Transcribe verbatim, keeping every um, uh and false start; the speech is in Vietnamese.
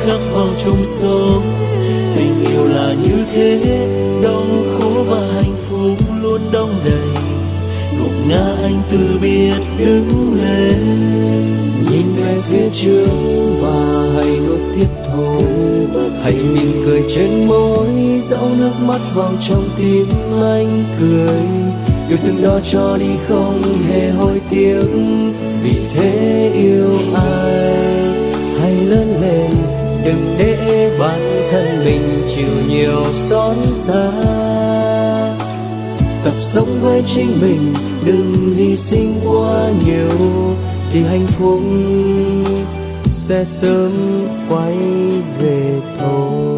khắc vào trong tâm. Tình yêu là như thế, đau khổ và hạnh phúc luôn đong đầy. Ngọc ngã anh từ biệt đứng lên, nhìn về phía trước và hãy nuốt tiếp thôi. Hãy mỉm cười trên môi, dẫu nước mắt vào trong tim anh cười. Yêu thương đó cho đi không hề hối tiếc, vì thế yêu ai. Hãy lớn lên, đừng để bản thân mình chịu nhiều xót xa. Tập sống với chính mình, đừng hy sinh quá nhiều, thì hạnh phúc sẽ sớm quay về thôi.